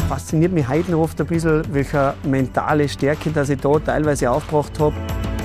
Fasziniert mich heute noch oft ein bisschen, welche mentale Stärke, dass ich da teilweise aufgebracht habe.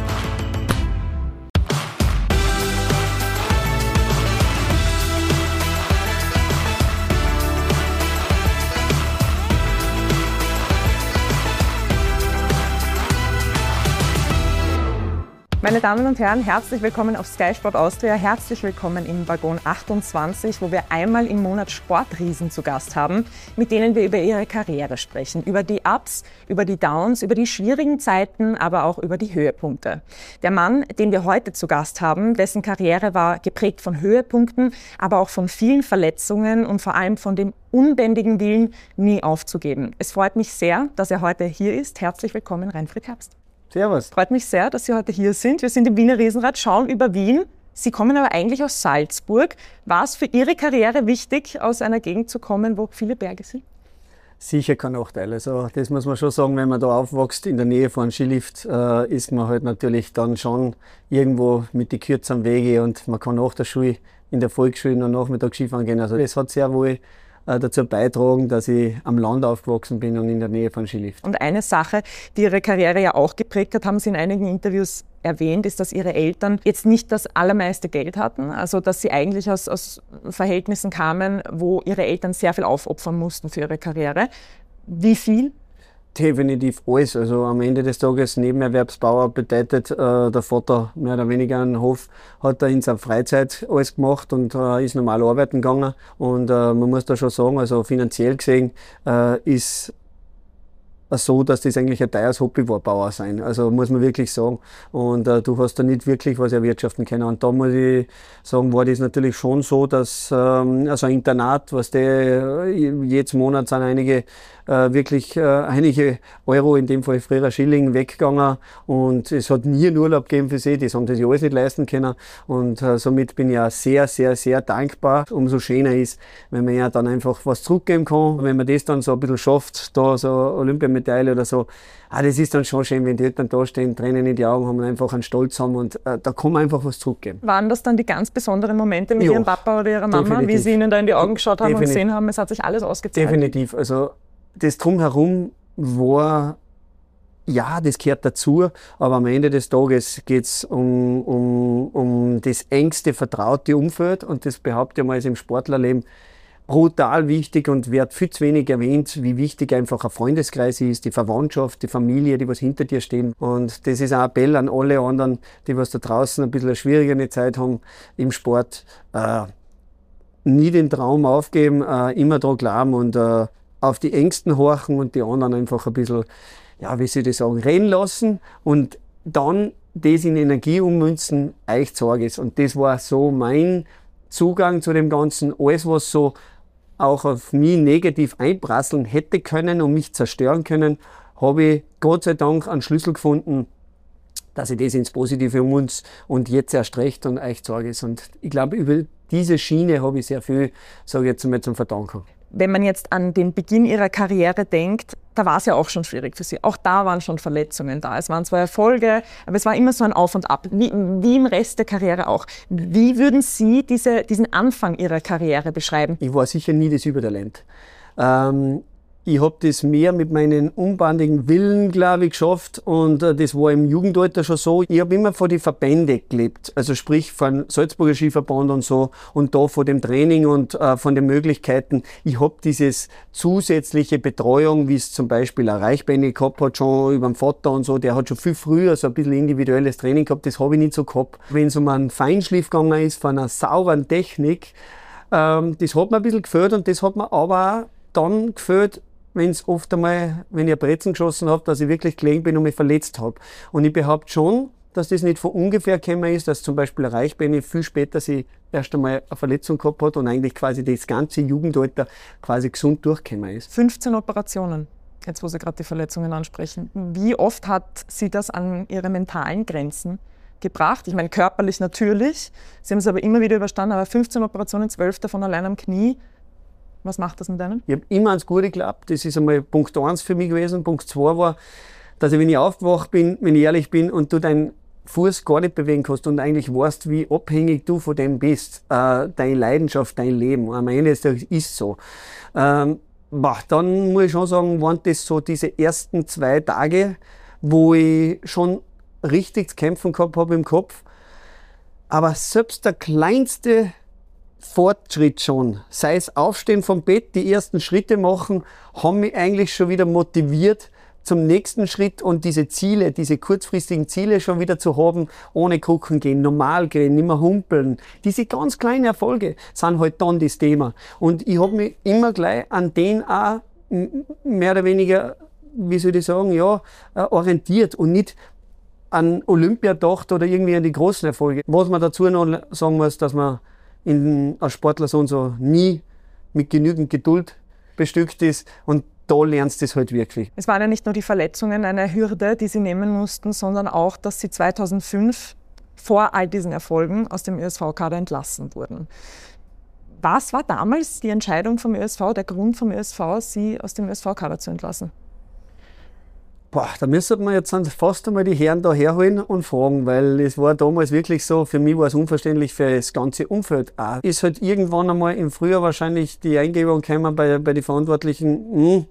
Meine Damen und Herren, herzlich willkommen auf Sky Sport Austria, herzlich willkommen im Waggon 28, wo wir einmal im Monat Sportriesen zu Gast haben, mit denen wir über ihre Karriere sprechen, über die Ups, über die Downs, über die schwierigen Zeiten, aber auch über die Höhepunkte. Der Mann, den wir heute zu Gast haben, dessen Karriere war geprägt von Höhepunkten, aber auch von vielen Verletzungen und vor allem von dem unbändigen Willen, nie aufzugeben. Es freut mich sehr, dass er heute hier ist. Herzlich willkommen, Reinfried Herbst. Servus. Freut mich sehr, dass Sie heute hier sind. Wir sind im Wiener Riesenrad, schauen über Wien. Sie kommen aber eigentlich aus Salzburg. War es für Ihre Karriere wichtig, aus einer Gegend zu kommen, wo viele Berge sind? Sicher kein Nachteil. Also das muss man schon sagen, wenn man da aufwächst in der Nähe von einem Skilift, ist man halt natürlich dann schon irgendwo mit den kürzeren Wege und man kann nach der Schule, in der Volksschule noch Nachmittag Skifahren gehen. Also das hat sehr wohl dazu beitragen, dass ich am Land aufgewachsen bin und in der Nähe von Skilift. Und eine Sache, die Ihre Karriere ja auch geprägt hat, haben Sie in einigen Interviews erwähnt, ist, dass Ihre Eltern jetzt nicht das allermeiste Geld hatten. Also dass Sie eigentlich aus Verhältnissen kamen, wo Ihre Eltern sehr viel aufopfern mussten für ihre Karriere. Wie viel? Definitiv alles. Also am Ende des Tages Nebenerwerbsbauer bedeutet, der Vater mehr oder weniger einen Hof hat er in seiner Freizeit alles gemacht und ist normal arbeiten gegangen. Und man muss da schon sagen, also finanziell gesehen ist so, dass das eigentlich ein teures Hobby war, Bauer sein. Also muss man wirklich sagen. Und du hast da nicht wirklich was erwirtschaften können. Und da muss ich sagen, war das natürlich schon so, dass also ein Internat, was der jedes Monat sind einige Euro, in dem Fall früher Schilling, weggegangen. Und es hat nie einen Urlaub gegeben für sie. Das haben sie sich alles nicht leisten können. Und somit bin ich auch sehr, sehr, sehr dankbar. Umso schöner ist, wenn man ja dann einfach was zurückgeben kann. Wenn man das dann so ein bisschen schafft, da so Olympiamedaille oder so, das ist dann schon schön, wenn die Eltern da stehen, Tränen in die Augen haben und einfach einen Stolz haben und da kann man einfach was zurückgeben. Waren das dann die ganz besonderen Momente mit Ihrem Papa oder Ihrer Mama, definitiv, wie Sie ihnen da in die Augen geschaut haben und gesehen haben, es hat sich alles ausgezahlt? Definitiv. Also das Drumherum war, ja, das gehört dazu, aber am Ende des Tages geht es um das engste, vertraute Umfeld und das behaupte ich mal ist im Sportlerleben brutal wichtig und wird viel zu wenig erwähnt, wie wichtig einfach ein Freundeskreis ist, die Verwandtschaft, die Familie, die was hinter dir stehen. Und das ist ein Appell an alle anderen, die was da draußen ein bisschen eine schwierigere Zeit haben im Sport. Nie den Traum aufgeben, immer dran glauben und auf die Ängsten horchen und die anderen einfach ein bisschen, ja, wie soll ich sagen, reden lassen und dann das in Energie ummünzen, euch zeige es. Und das war so mein Zugang zu dem Ganzen. Alles, was so auch auf mich negativ einprasseln hätte können und mich zerstören können, habe ich Gott sei Dank einen Schlüssel gefunden, dass ich das ins Positive ummünze und jetzt erst recht und euch zeige es. Und ich glaube, über diese Schiene habe ich sehr viel, sage ich jetzt mal, zum Verdanken. Wenn man jetzt an den Beginn Ihrer Karriere denkt, da war es ja auch schon schwierig für Sie. Auch da waren schon Verletzungen da. Es waren zwar Erfolge, aber es war immer so ein Auf und Ab, wie im Rest der Karriere auch. Wie würden Sie diesen Anfang Ihrer Karriere beschreiben? Ich war sicher nie das Übertalent. Ich habe das mehr mit meinem unbändigen Willen, glaube ich, geschafft und das war im Jugendalter schon so. Ich habe immer von den Verbänden gelebt, also sprich von Salzburger Skiverband und so und da von dem Training und von den Möglichkeiten. Ich habe dieses zusätzliche Betreuung, wie es zum Beispiel ein Reichbenni gehabt hat, schon über den Vater und so, der hat schon viel früher so ein bisschen individuelles Training gehabt, das habe ich nicht so gehabt. Wenn es um einen Feinschliff gegangen ist, von einer sauberen Technik, das hat mir ein bisschen gefällt und das hat mir aber auch dann gefällt, wenn es oft einmal, wenn ich ein Brezen geschossen habe, dass ich wirklich gelegen bin und mich verletzt habe. Und ich behaupte schon, dass das nicht von ungefähr gekommen ist, dass zum Beispiel ein Reichbenni viel später sie erst einmal eine Verletzung gehabt hat und eigentlich quasi das ganze Jugendalter quasi gesund durchgekommen ist. 15 Operationen, jetzt wo Sie gerade die Verletzungen ansprechen. Wie oft hat Sie das an Ihre mentalen Grenzen gebracht? Ich meine, körperlich natürlich, Sie haben es aber immer wieder überstanden, aber 15 Operationen, 12 davon allein am Knie. Was macht das mit einem? Ich habe immer ans Gute geglaubt. Das ist einmal Punkt 1 für mich gewesen. Punkt 2 war, dass ich, wenn ich aufgewacht bin, wenn ich ehrlich bin und du deinen Fuß gar nicht bewegen kannst und eigentlich weißt, wie abhängig du von dem bist, deine Leidenschaft, dein Leben. Am Ende ist es so. Dann muss ich schon sagen, waren das so diese ersten 2 Tage, wo ich schon richtig zu kämpfen gehabt habe im Kopf. Aber selbst der kleinste Fortschritt schon, sei es Aufstehen vom Bett, die ersten Schritte machen, haben mich eigentlich schon wieder motiviert zum nächsten Schritt und diese Ziele, diese kurzfristigen Ziele schon wieder zu haben, ohne Krücken gehen, normal gehen, nicht mehr humpeln. Diese ganz kleinen Erfolge sind halt dann das Thema. Und ich habe mich immer gleich an den auch mehr oder weniger, wie soll ich sagen, orientiert und nicht an Olympia gedacht oder irgendwie an die großen Erfolge. Was man dazu noch sagen muss, dass man als Sportler so nie mit genügend Geduld bestückt ist und da lernst du es halt wirklich. Es waren ja nicht nur die Verletzungen eine Hürde, die Sie nehmen mussten, sondern auch, dass Sie 2005 vor all diesen Erfolgen aus dem ÖSV-Kader entlassen wurden. Was war damals die Entscheidung vom ÖSV, der Grund vom ÖSV, Sie aus dem ÖSV-Kader zu entlassen? Da müsste man jetzt fast einmal die Herren da herholen und fragen, weil es war damals wirklich so, für mich war es unverständlich, für das ganze Umfeld auch. Ist halt irgendwann einmal im Frühjahr wahrscheinlich die Eingebung gekommen bei den Verantwortlichen,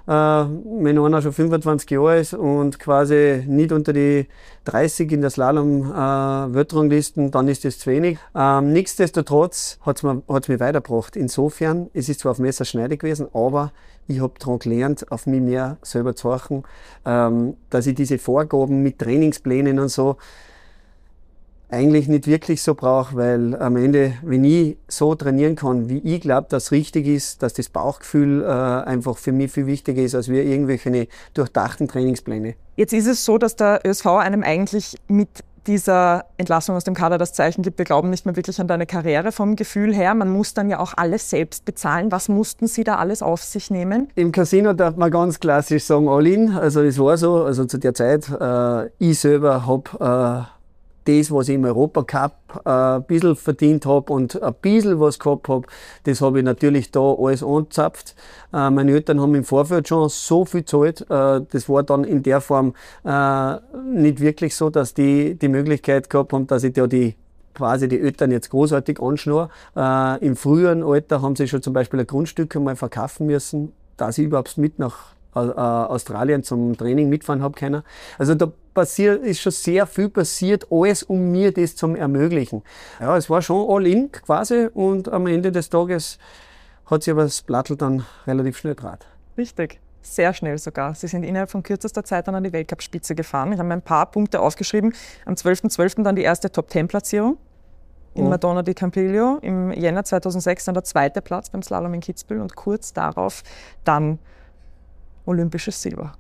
wenn einer schon 25 Jahre ist und quasi nicht unter die 30 in der Slalom-Weltranglisten, dann ist das zu wenig. Nichtsdestotrotz hat's mich weitergebracht. Insofern, es ist zwar auf Messerschneide gewesen, aber ich habe daran gelernt, auf mich mehr selber zu achten, dass ich diese Vorgaben mit Trainingsplänen und so eigentlich nicht wirklich so brauche, weil am Ende, wenn ich so trainieren kann, wie ich glaube, dass richtig ist, dass das Bauchgefühl einfach für mich viel wichtiger ist, als wir irgendwelche durchdachten Trainingspläne. Jetzt ist es so, dass der ÖSV einem eigentlich mit dieser Entlassung aus dem Kader das Zeichen gibt, wir glauben nicht mehr wirklich an deine Karriere vom Gefühl her. Man muss dann ja auch alles selbst bezahlen. Was mussten Sie da alles auf sich nehmen? Im Casino darf man ganz klassisch sagen, all in. Also es war so, also zu der Zeit, ich selber habe das, was ich im Europacup ein bisschen verdient habe und ein bisschen was gehabt habe, das habe ich natürlich da alles angezapft. Meine Eltern haben im Vorfeld schon so viel gezahlt. Das war dann in der Form nicht wirklich so, dass die Möglichkeit gehabt haben, dass ich da die Eltern jetzt großartig anschnur. Im früheren Alter haben sie schon zum Beispiel ein Grundstück einmal verkaufen müssen, dass ich überhaupt mit nach Australien zum Training mitfahren habe können. Also da ist schon sehr viel passiert, alles um mir das zu ermöglichen. Ja, es war schon all in quasi und am Ende des Tages hat sich aber das Blattl dann relativ schnell gedreht. Richtig. Sehr schnell sogar. Sie sind innerhalb von kürzester Zeit dann an die Weltcup-Spitze gefahren. Ich habe mir ein paar Punkte aufgeschrieben. Am 12.12. dann die erste Top-10-Platzierung in Madonna di Campiglio. Im Jänner 2006 dann der 2. Platz beim Slalom in Kitzbühel und kurz darauf dann olympisches Silber.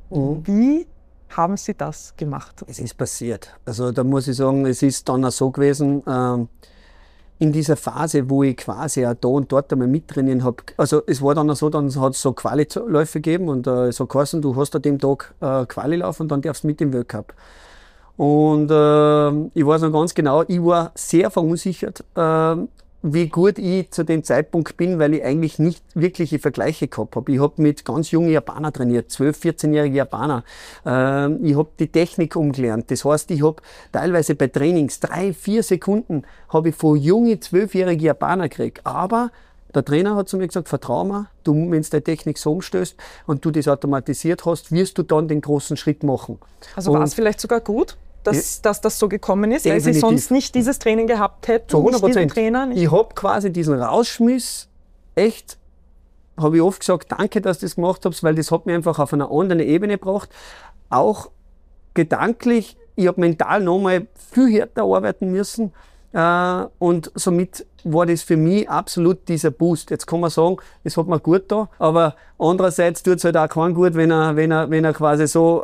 Wie haben Sie das gemacht? Es ist passiert. Also da muss ich sagen, es ist dann auch so gewesen, in dieser Phase, wo ich quasi auch da und dort einmal mittrainieren habe. Also es war dann auch so, dann hat es so Quali-Läufe gegeben und so geheißen, du hast an dem Tag Quali-Lauf und dann darfst du mit im Weltcup. Und ich weiß noch ganz genau, ich war sehr verunsichert, wie gut ich zu dem Zeitpunkt bin, weil ich eigentlich nicht wirkliche Vergleiche gehabt habe. Ich habe mit ganz jungen Japanern trainiert, 12-, 14-jährige Japaner. Ich habe die Technik umgelernt. Das heißt, ich habe teilweise bei Trainings 3-4 Sekunden habe ich von jungen 12-jährigen Japaner gekriegt. Aber der Trainer hat zu mir gesagt, vertrau mir, wenn du deine Technik so umstößt und du das automatisiert hast, wirst du dann den großen Schritt machen. Also war es vielleicht sogar gut, dass das so gekommen ist, definitiv. Weil Sie sonst nicht dieses Training gehabt hätten? Zu 100%. Trainer, ich habe quasi diesen Rausschmiss, echt, habe ich oft gesagt, danke, dass du das gemacht hast, weil das hat mich einfach auf einer anderen Ebene gebracht. Auch gedanklich, ich habe mental nochmal viel härter arbeiten müssen. Und somit war das für mich absolut dieser Boost. Jetzt kann man sagen, es hat mir gut da, aber andererseits tut es halt auch keinen gut, wenn er quasi so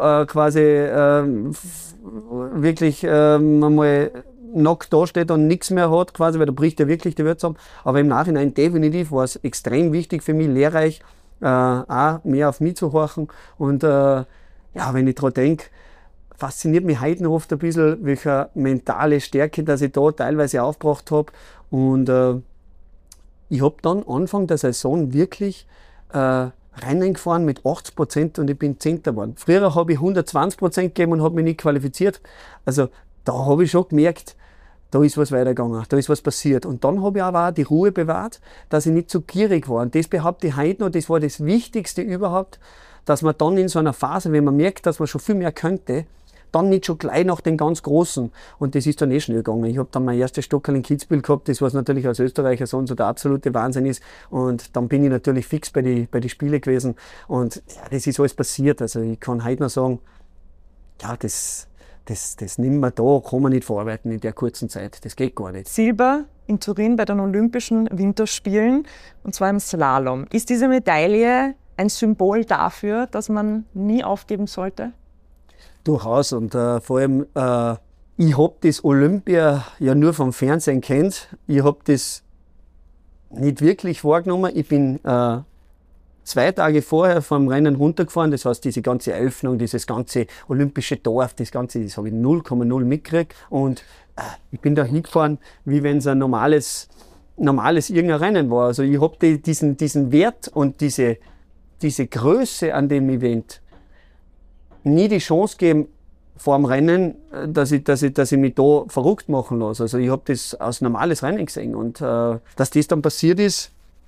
wirklich einmal nackt dasteht und nichts mehr hat, quasi, weil da bricht ja wirklich die Welt zusammen. Aber im Nachhinein definitiv war es extrem wichtig für mich, lehrreich, auch mehr auf mich zu horchen. Und wenn ich daran denke, fasziniert mich heute noch oft ein bisschen, welche mentale Stärke, dass ich da teilweise aufgebracht habe. Und ich habe dann Anfang der Saison wirklich Rennen gefahren mit 80% und ich bin 10. geworden. Früher habe ich 120% gegeben und habe mich nicht qualifiziert. Also da habe ich schon gemerkt, da ist was weitergegangen, da ist was passiert. Und dann habe ich aber auch die Ruhe bewahrt, dass ich nicht zu gierig war. Und das behaupte ich heute noch, das war das Wichtigste überhaupt, dass man dann in so einer Phase, wenn man merkt, dass man schon viel mehr könnte, dann nicht schon gleich nach den ganz Großen. Und das ist dann schnell gegangen. Ich habe dann mein erstes Stockerl in Kitzbühel gehabt, das was natürlich als Österreicher so und so der absolute Wahnsinn ist. Und dann bin ich natürlich fix bei die Spiele gewesen. Und ja, das ist alles passiert. Also ich kann heute noch sagen, ja, das nimmt man da, kann man nicht verarbeiten in der kurzen Zeit. Das geht gar nicht. Silber in Turin bei den Olympischen Winterspielen, und zwar im Slalom. Ist diese Medaille ein Symbol dafür, dass man nie aufgeben sollte? Durchaus. Und vor allem, ich habe das Olympia ja nur vom Fernsehen kennt. Ich habe das nicht wirklich wahrgenommen. Ich bin 2 Tage vorher vom Rennen runtergefahren. Das heißt, diese ganze Eröffnung, dieses ganze olympische Dorf, das habe ich 0,0 mitgekriegt. Und ich bin da hingefahren, wie wenn es ein normales irgendein Rennen war. Also ich habe diesen Wert und diese Größe an dem Event nie die Chance gegeben vor dem Rennen, dass ich mich da verrückt machen lasse. Also ich habe das als normales Rennen gesehen. Und dass das dann passiert ist,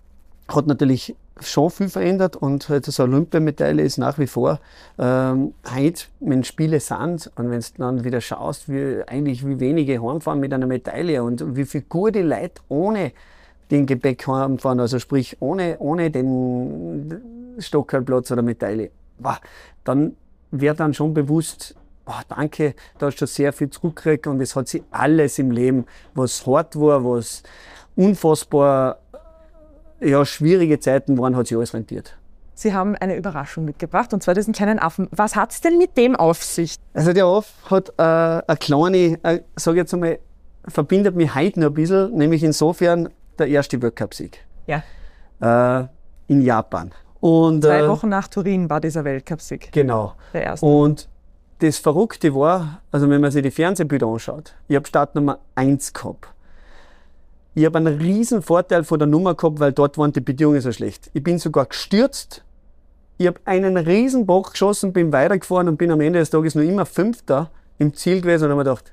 hat schon viel verändert. Und das Olympiamedaille ist nach wie vor heute, wenn Spiele sind und wenn du dann wieder schaust, wie wenige heimfahren mit einer Medaille und wie viele gute Leute ohne den Gepäck heimfahren, also sprich ohne den Stockerlplatz oder Medaille. Dann wird dann schon bewusst, danke, da hast du schon sehr viel zurückgekriegt und es hat sich alles im Leben, was hart war, was unfassbar schwierige Zeiten waren, hat sich alles rentiert. Sie haben eine Überraschung mitgebracht, und zwar diesen kleinen Affen. Was hat es denn mit dem auf sich? Also der Aff hat eine kleine, sage ich jetzt einmal, verbindet mich heute noch ein bisschen, nämlich insofern der erste Weltcup-Sieg. Ja. In Japan. Und, 2 Wochen nach Turin war dieser Weltcup-Sieg. Genau. Der erste. Und das Verrückte war, also wenn man sich die Fernsehbilder anschaut, ich habe Startnummer 1 gehabt. Ich habe einen riesen Vorteil von der Nummer gehabt, weil dort waren die Bedingungen so schlecht. Ich bin sogar gestürzt. Ich habe einen riesen Bock geschossen, bin weitergefahren und bin am Ende des Tages noch immer 5. im Ziel gewesen und habe mir gedacht,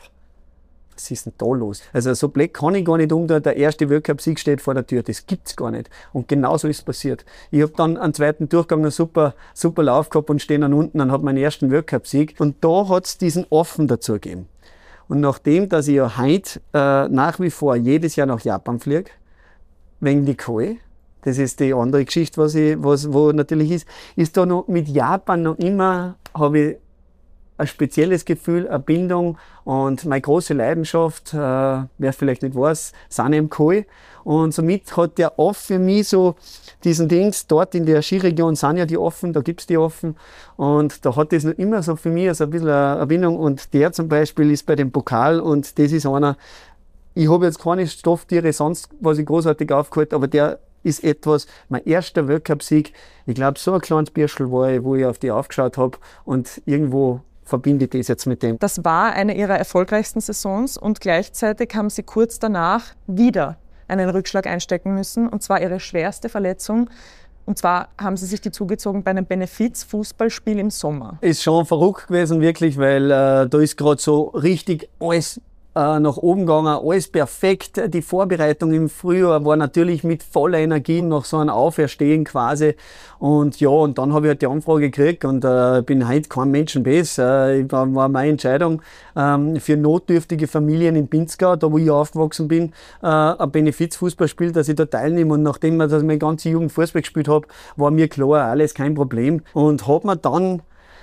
was ist denn da los? Also so blöd kann ich gar nicht umgehen, der erste Weltcup-Sieg steht vor der Tür, das gibt's gar nicht. Und genau so ist es passiert. Ich habe dann einen zweiten Durchgang einen super Lauf gehabt und stehe dann unten und habe meinen ersten Weltcup-Sieg. Und da hat's diesen Offen dazu gegeben. Und nachdem, dass ich ja heute nach wie vor jedes Jahr nach Japan fliege, wegen die Koi, das ist die andere Geschichte, wo natürlich ist da noch mit Japan noch immer, habe ich ein spezielles Gefühl, eine Bindung, und meine große Leidenschaft, wer es vielleicht nicht weiß, sind eben Koi. Und somit hat der Off für mich so diesen Dings, dort in der Skiregion sind ja die Offen, da gibt's die Offen, und da hat das noch immer so für mich also ein bisschen eine Bindung. Und der zum Beispiel ist bei dem Pokal, und das ist einer, ich habe jetzt keine Stofftiere sonst, was ich großartig aufgeholt, aber der ist etwas, mein erster Weltcup-Sieg, ich glaube, so ein kleines Birschel war ich, wo ich auf die aufgeschaut habe, und irgendwo verbinde ich das jetzt mit dem. Das war eine Ihrer erfolgreichsten Saisons, und gleichzeitig haben Sie kurz danach wieder einen Rückschlag einstecken müssen, und zwar Ihre schwerste Verletzung. Und zwar haben Sie sich die zugezogen bei einem Benefiz-Fußballspiel im Sommer. Ist schon verrückt gewesen, wirklich, weil da ist gerade so richtig alles nach oben gegangen, alles perfekt. Die Vorbereitung im Frühjahr war natürlich mit voller Energie nach so einem Auferstehen quasi. Und ja, und dann habe ich halt die Anfrage gekriegt, und bin heute kein Menschen besser. War meine Entscheidung für notdürftige Familien in Pinzgau, da wo ich aufgewachsen bin, ein Benefizfußballspiel, dass ich da teilnehme. Und nachdem ich meine ganze Jugend Fußball gespielt habe, war mir klar, alles kein Problem. Und habe mir dann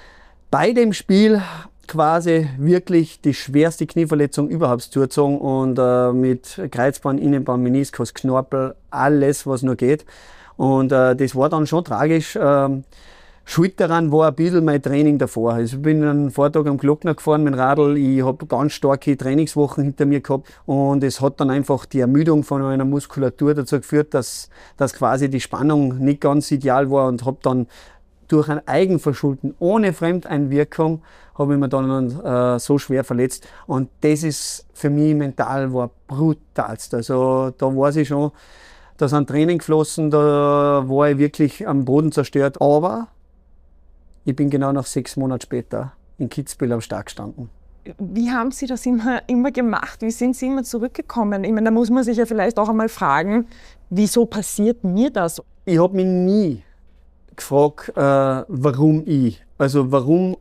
bei dem Spiel quasi wirklich die schwerste Knieverletzung überhaupt zugezogen, und mit Kreuzband, Innenband, Meniskus, Knorpel, alles was nur geht. Und das war dann schon tragisch. Schuld daran war ein bisschen mein Training davor. Also ich bin einen Vortag am Glockner gefahren mit dem Radl. Ich habe ganz starke Trainingswochen hinter mir gehabt, und es hat dann einfach die Ermüdung von meiner Muskulatur dazu geführt, dass quasi die Spannung nicht ganz ideal war, und habe dann durch ein Eigenverschulden, ohne Fremdeinwirkung, habe ich mir dann so schwer verletzt. Und das ist für mich mental war brutalst. Also da weiß ich schon, da sind Tränen geflossen, da war ich wirklich am Boden zerstört. Aber ich bin genau nach 6 Monaten später in Kitzbühel am Start gestanden. Wie haben Sie das immer gemacht? Wie sind Sie immer zurückgekommen? Ich meine, da muss man sich ja vielleicht auch einmal fragen, wieso passiert mir das? Ich habe mich nie gefragt, warum ich. Also warum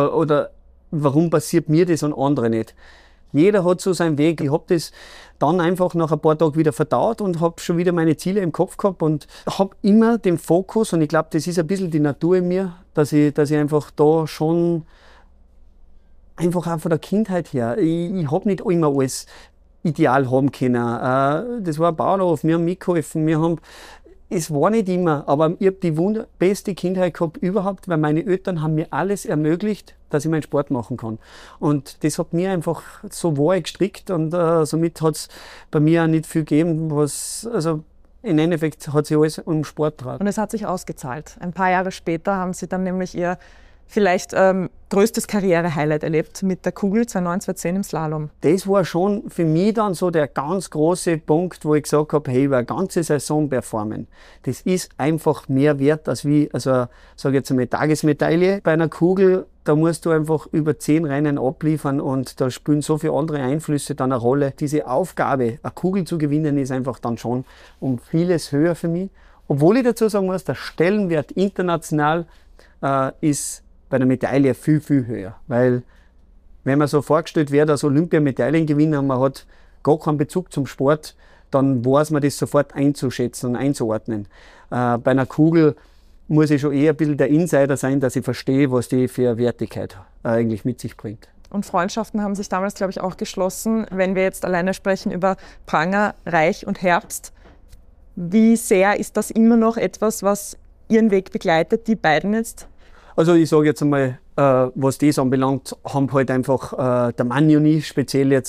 passiert mir das und andere nicht. Jeder hat so seinen Weg. Ich habe das dann einfach nach ein paar Tagen wieder verdaut und habe schon wieder meine Ziele im Kopf gehabt und habe immer den Fokus, und ich glaube, das ist ein bisschen die Natur in mir, dass ich einfach da schon einfach auch von der Kindheit her, ich habe nicht immer alles ideal haben können. Das war ein Bauernhof, wir haben mitgeholfen, es war nicht immer, aber ich habe die beste Kindheit gehabt überhaupt, weil meine Eltern haben mir alles ermöglicht, dass ich meinen Sport machen kann. Und das hat mir einfach so wahr gestrickt, und somit hat es bei mir auch nicht viel gegeben, also im Endeffekt hat sich alles um Sport getragen. Und es hat sich ausgezahlt. Ein paar Jahre später haben Sie dann nämlich Ihr vielleicht größtes Karriere-Highlight erlebt mit der Kugel 2009, 2010 im Slalom. Das war schon für mich dann so der ganz große Punkt, wo ich gesagt habe, hey, über eine ganze Saison performen, das ist einfach mehr wert als wie, also sage jetzt einmal Tagesmedaille. Bei einer Kugel, da musst du einfach über 10 Rennen abliefern, und da spielen so viele andere Einflüsse dann eine Rolle. Diese Aufgabe, eine Kugel zu gewinnen, ist einfach dann schon um vieles höher für mich. Obwohl ich dazu sagen muss, der Stellenwert international ist bei der Medaille viel, viel höher. Weil, wenn man so vorgestellt wird, als Olympiamedaillengewinner und man hat gar keinen Bezug zum Sport, dann weiß man das sofort einzuschätzen und einzuordnen. Bei einer Kugel muss ich schon eher ein bisschen der Insider sein, dass ich verstehe, was die für eine Wertigkeit eigentlich mit sich bringt. Und Freundschaften haben sich damals, glaube ich, auch geschlossen. Wenn wir jetzt alleine sprechen über Pranger, Reich und Herbst, wie sehr ist das immer noch etwas, was Ihren Weg begleitet, die beiden jetzt? Also ich sage jetzt einmal, was das anbelangt, haben halt einfach der Manni und ich speziell jetzt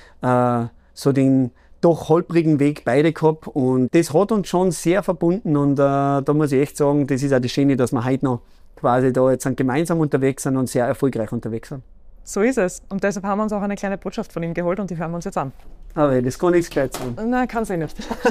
so den doch holprigen Weg beide gehabt, und das hat uns schon sehr verbunden, und da muss ich echt sagen, das ist auch das Schöne, dass wir heute noch quasi da jetzt gemeinsam unterwegs sind und sehr erfolgreich unterwegs sind. So ist es, und deshalb haben wir uns auch eine kleine Botschaft von ihm geholt, und die hören wir uns jetzt an. Aber das kann nichts gleich sein. Nein, kann sie nicht.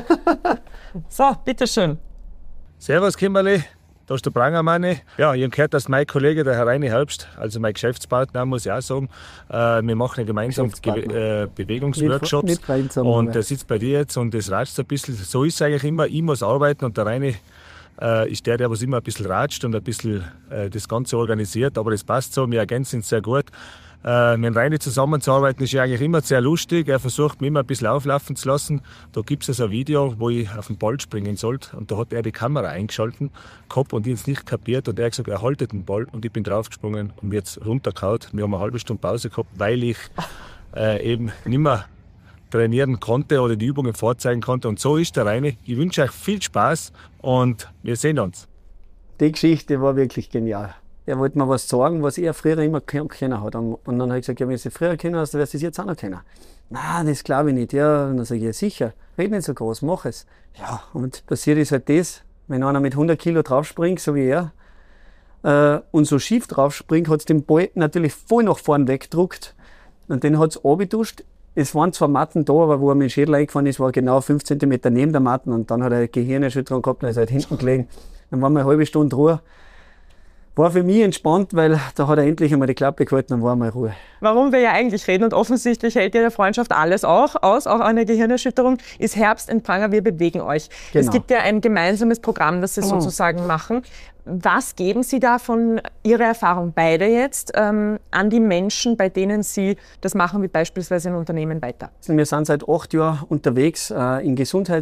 So, bitteschön. Servus Kimberly, da ist der Pranger-Manni. Ja, ich habe gehört, dass mein Kollege, der Herr Reini Herbst, also mein Geschäftspartner, muss ich auch sagen, wir machen ja gemeinsam Bewegungsworkshops, nicht und der sitzt bei dir jetzt und das ratscht ein bisschen. So ist es eigentlich immer, ich muss arbeiten und der Reini ist der was immer ein bisschen ratscht und ein bisschen das Ganze organisiert, aber das passt so, wir ergänzen uns sehr gut. Mit Reini zusammenzuarbeiten ist ja eigentlich immer sehr lustig. Er versucht mich immer ein bisschen auflaufen zu lassen. Da gibt es ein Video, wo ich auf den Ball springen sollte. Und da hat er die Kamera eingeschalten gehabt und ich es nicht kapiert. Und er hat gesagt, er haltet den Ball. Und ich bin draufgesprungen und mir jetzt runtergehauen. Wir haben eine halbe Stunde Pause gehabt, weil ich eben nicht mehr trainieren konnte oder die Übungen vorzeigen konnte. Und so ist der Reini. Ich wünsche euch viel Spaß und wir sehen uns. Die Geschichte war wirklich genial. Er wollte mir was sagen, was er früher immer kennen hat. Und dann habe ich gesagt, ja, wenn du es früher kennen hast, dann wirst du es jetzt auch noch kennen. Nein, das glaube ich nicht. Ja, und dann sage ich, ja sicher, red nicht so groß, mach es. Ja, und passiert ist halt das, wenn einer mit 100 Kilo draufspringt, so wie er, und so schief draufspringt, hat es den Ball natürlich voll nach vorn weggedruckt. Und den hat es abgetuscht. Es waren zwar Matten da, aber wo er mit dem Schädel eingefahren ist, war genau 5 cm neben der Matten. Und dann hat er eine Gehirnerschütterung gehabt und ist halt hinten gelegen. Dann waren wir eine halbe Stunde Ruhe. War für mich entspannt, weil da hat er endlich einmal die Klappe gehalten und war mal Ruhe. Warum wir ja eigentlich reden, und offensichtlich hält ja der Freundschaft alles auch aus, auch eine Gehirnerschütterung, ist Herbst in Pranger, wir bewegen euch. Genau. Es gibt ja ein gemeinsames Programm, das Sie sozusagen machen. Was geben Sie da von Ihrer Erfahrung beide jetzt an die Menschen, bei denen Sie das machen, wie beispielsweise in Unternehmen weiter? Wir sind seit 8 Jahren unterwegs in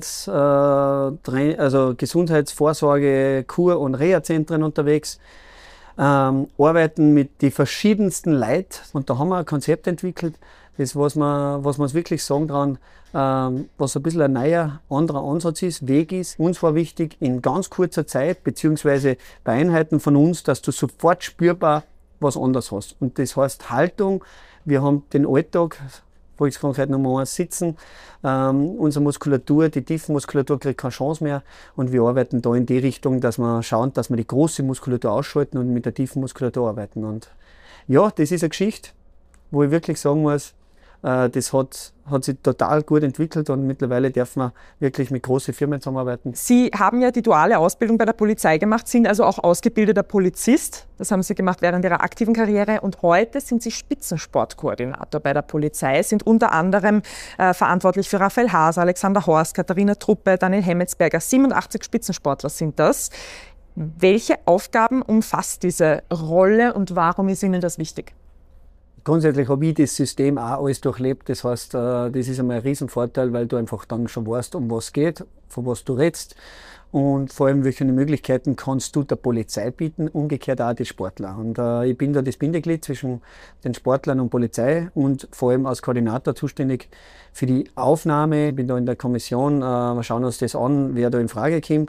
Gesundheitsvorsorge, Kur- und Reha-Zentren unterwegs. Arbeiten mit den verschiedensten Leuten, und da haben wir ein Konzept entwickelt, das was wir uns wirklich sagen dran, was ein bisschen ein neuer, anderer Ansatz ist, Weg ist. Uns war wichtig, in ganz kurzer Zeit, beziehungsweise bei Einheiten von uns, dass du sofort spürbar was anderes hast. Und das heißt Haltung. Wir haben den Alltag, Volkskrankheit Nummer 1, Sitzen. Unsere Muskulatur, die Tiefenmuskulatur kriegt keine Chance mehr, und wir arbeiten da in die Richtung, dass wir schauen, dass wir die große Muskulatur ausschalten und mit der tiefen Muskulatur arbeiten. Und ja, das ist eine Geschichte, wo ich wirklich sagen muss, Das hat sich total gut entwickelt und mittlerweile dürfen wir wirklich mit großen Firmen zusammenarbeiten. Sie haben ja die duale Ausbildung bei der Polizei gemacht, sind also auch ausgebildeter Polizist. Das haben Sie gemacht während Ihrer aktiven Karriere und heute sind Sie Spitzensportkoordinator bei der Polizei, sind unter anderem verantwortlich für Raphael Haase, Alexander Horst, Katharina Truppe, Daniel Hemmetsberger. 87 Spitzensportler sind das. Welche Aufgaben umfasst diese Rolle und warum ist Ihnen das wichtig? Grundsätzlich habe ich das System auch alles durchlebt. Das heißt, das ist einmal ein Riesenvorteil, weil du einfach dann schon weißt, um was geht, von was du redest. Und vor allem, welche Möglichkeiten kannst du der Polizei bieten, umgekehrt auch die Sportler. Und ich bin da das Bindeglied zwischen den Sportlern und Polizei und vor allem als Koordinator zuständig für die Aufnahme. Ich bin da in der Kommission, wir schauen uns das an, wer da in Frage kommt.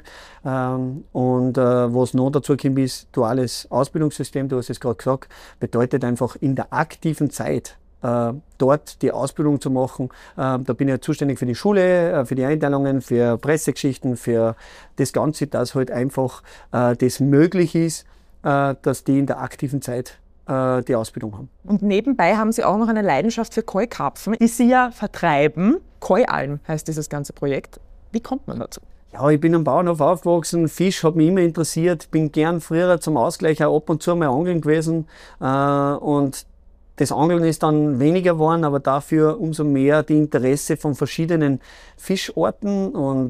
Und was noch dazu kommt, ist duales Ausbildungssystem, du hast es gerade gesagt, bedeutet einfach in der aktiven Zeit dort die Ausbildung zu machen. Da bin ich ja zuständig für die Schule, für die Einteilungen, für Pressegeschichten, für das Ganze, dass halt einfach das möglich ist, dass die in der aktiven Zeit die Ausbildung haben. Und nebenbei haben Sie auch noch eine Leidenschaft für Koi-Karpfen, die Sie ja vertreiben. Koi-Alm heißt dieses ganze Projekt. Wie kommt man dazu? Ja, ich bin am Bauernhof aufgewachsen, Fisch hat mich immer interessiert, bin gern früher zum Ausgleich auch ab und zu mal angeln gewesen und das Angeln ist dann weniger geworden, aber dafür umso mehr die Interesse von verschiedenen Fischarten und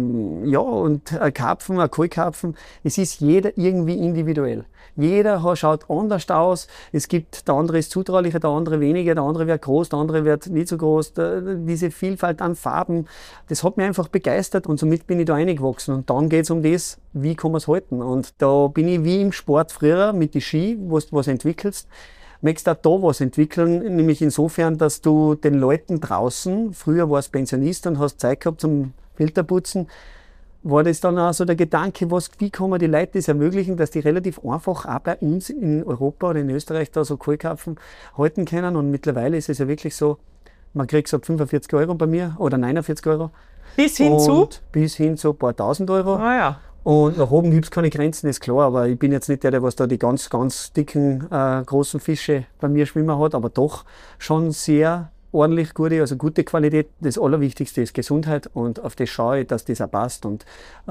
Karpfen, ein Koi-Karpfen. Es ist jeder irgendwie individuell. Jeder schaut anders aus. Es gibt, der andere ist zutraulicher, der andere weniger, der andere wird groß, der andere wird nicht so groß. Diese Vielfalt an Farben, das hat mich einfach begeistert und somit bin ich da reingewachsen. Und dann geht es um das, wie kann man es halten. Und da bin ich wie im Sport früher mit den Ski, wo du was entwickelst. Möchtest auch da was entwickeln, nämlich insofern, dass du den Leuten draußen, früher warst Pensionist und hast Zeit gehabt zum Filterputzen, war das dann auch so der Gedanke, wie kann man die Leute das ermöglichen, dass die relativ einfach auch bei uns in Europa oder in Österreich da so Koi-Karpfen halten können. Und mittlerweile ist es ja wirklich so, man kriegt so 45 € bei mir oder 49 €. Bis hin zu? Bis hin zu ein paar tausend Euro. Ah ja. Und nach oben gibt es keine Grenzen, ist klar, aber ich bin jetzt nicht der was da die ganz, ganz dicken, großen Fische bei mir schwimmen hat, aber doch schon sehr ordentlich gute, also gute Qualität. Das Allerwichtigste ist Gesundheit und auf das schaue ich, dass das auch passt und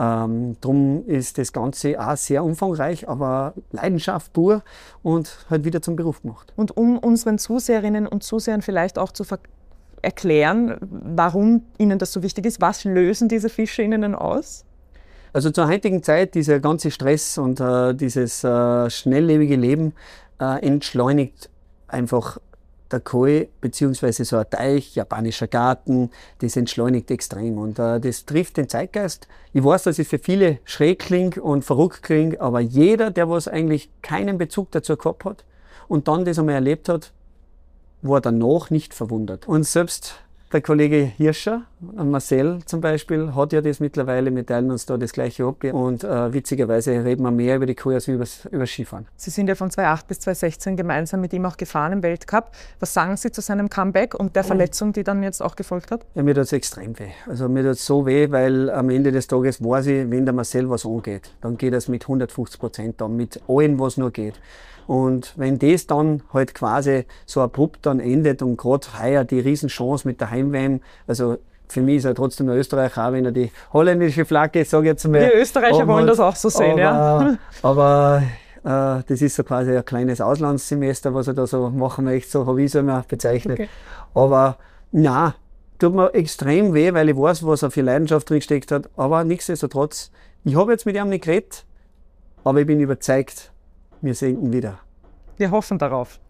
darum ist das Ganze auch sehr umfangreich, aber Leidenschaft pur und halt wieder zum Beruf gemacht. Und um unseren Zuseherinnen und Zusehern vielleicht auch zu erklären, warum Ihnen das so wichtig ist, was lösen diese Fische in Ihnen aus? Also zur heutigen Zeit, dieser ganze Stress und dieses schnelllebige Leben entschleunigt einfach der Koi beziehungsweise so ein Teich, japanischer Garten, das entschleunigt extrem und das trifft den Zeitgeist. Ich weiß, dass es für viele schräg klingt und verrückt klingt, aber jeder, der was eigentlich keinen Bezug dazu gehabt hat und dann das einmal erlebt hat, war danach nicht verwundert. Und selbst der Kollege Hirscher, Marcel zum Beispiel, hat ja das mittlerweile, wir teilen uns da das Gleiche ab und witzigerweise reden wir mehr über die Koi als über Skifahren. Sie sind ja von 2008 bis 2016 gemeinsam mit ihm auch gefahren im Weltcup. Was sagen Sie zu seinem Comeback und der Verletzung, die dann jetzt auch gefolgt hat? Ja, mir tut es extrem weh. Also mir tut es so weh, weil am Ende des Tages weiß ich, wenn der Marcel was angeht, dann geht es mit 150% an, mit allem, was nur geht. Und wenn das dann halt quasi so abrupt dann endet und gerade heuer die Riesenchance mit der Heim-WM, also für mich ist er trotzdem der Österreicher, auch wenn er die holländische Flagge, sage ich jetzt mal. Die Österreicher wollen das auch so sehen, ja. Aber das ist so quasi ein kleines Auslandssemester, was er da so machen möchte, so habe ich es immer bezeichnet. Okay. Aber nein, tut mir extrem weh, weil ich weiß, was er für Leidenschaft drin gesteckt hat. Aber nichtsdestotrotz, ich habe jetzt mit ihm nicht geredet, aber ich bin überzeugt, wir sehen ihn wieder. Wir hoffen darauf.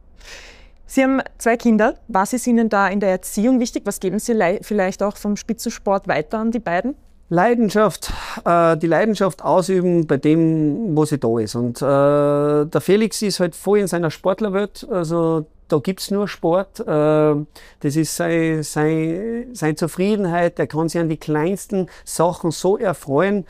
Sie haben 2 Kinder. Was ist Ihnen da in der Erziehung wichtig? Was geben Sie vielleicht auch vom Spitzensport weiter an die beiden? Leidenschaft, die Leidenschaft ausüben bei dem, wo sie da ist. Und der Felix ist halt voll in seiner Sportlerwelt. Also da gibt's nur Sport. Das ist seine Zufriedenheit. Er kann sich an die kleinsten Sachen so erfreuen.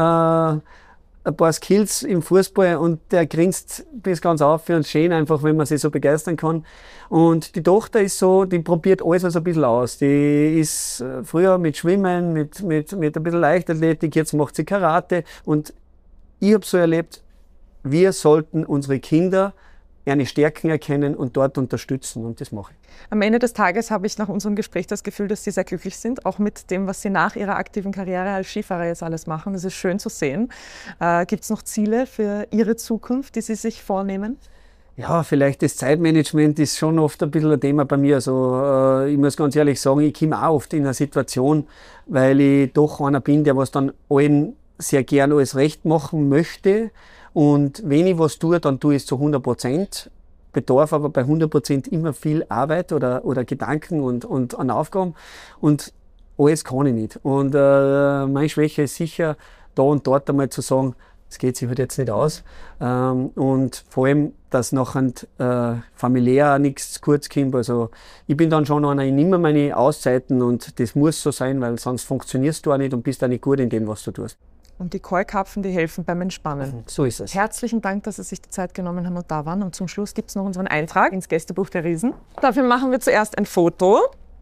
Ein paar Skills im Fußball und der grinst bis ganz auf für uns schön, einfach wenn man sich so begeistern kann. Und die Tochter ist so, die probiert alles ein bisschen aus. Die ist früher mit Schwimmen, mit ein bisschen Leichtathletik, jetzt macht sie Karate. Und ich habe so erlebt, wir sollten unsere Kinder eine Stärken erkennen und dort unterstützen. Und das mache ich. Am Ende des Tages habe ich nach unserem Gespräch das Gefühl, dass Sie sehr glücklich sind, auch mit dem, was Sie nach Ihrer aktiven Karriere als Skifahrer jetzt alles machen. Das ist schön zu sehen. Gibt es noch Ziele für Ihre Zukunft, die Sie sich vornehmen? Ja, vielleicht das Zeitmanagement ist schon oft ein bisschen ein Thema bei mir. Also, ich muss ganz ehrlich sagen, ich komme auch oft in eine Situation, weil ich doch einer bin, der was dann allen sehr gern alles recht machen möchte. Und wenn ich was tue, dann tue ich es zu 100%. Bedarf aber bei 100% immer viel Arbeit oder Gedanken und an Aufgaben. Und alles kann ich nicht. Und meine Schwäche ist sicher, da und dort einmal zu sagen, das geht sich halt jetzt nicht aus. Und vor allem, dass nachher familiär auch nichts zu kurz kommt. Also ich bin dann schon einer, ich nehme meine Auszeiten und das muss so sein, weil sonst funktionierst du auch nicht und bist auch nicht gut in dem, was du tust. Und die Keukarpfen, die helfen beim Entspannen. So ist es. Herzlichen Dank, dass Sie sich die Zeit genommen haben und da waren. Und zum Schluss gibt es noch unseren Eintrag ins Gästebuch der Riesen. Dafür machen wir zuerst ein Foto.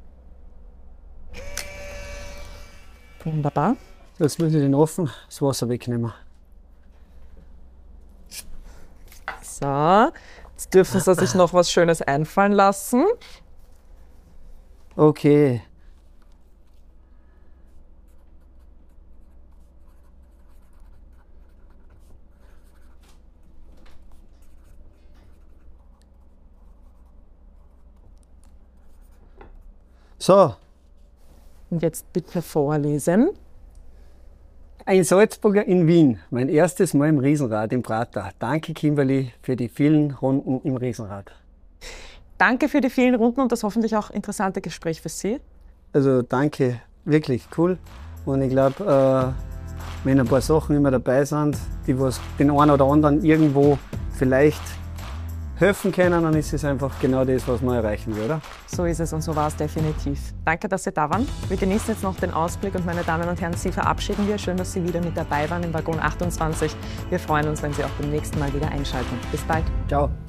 Wunderbar. Jetzt muss ich den offen, das Wasser wegnehmen. So, jetzt dürfen Sie sich noch was Schönes einfallen lassen. Okay. So, Und jetzt bitte vorlesen. ein Salzburger in Wien, mein erstes Mal im Riesenrad im Prater. Danke, Kimberly, für die vielen Runden im Riesenrad. Danke für die vielen Runden und das hoffentlich auch interessante Gespräch für Sie. Also danke, wirklich cool. Und ich glaube, wenn ein paar Sachen immer dabei sind, die was den einen oder anderen irgendwo vielleicht helfen können, dann ist es einfach genau das, was man erreichen will, oder? So ist es und so war es definitiv. Danke, dass Sie da waren. Wir genießen jetzt noch den Ausblick und meine Damen und Herren, Sie verabschieden wir. Schön, dass Sie wieder mit dabei waren im Waggon 28. Wir freuen uns, wenn Sie auch beim nächsten Mal wieder einschalten. Bis bald. Ciao.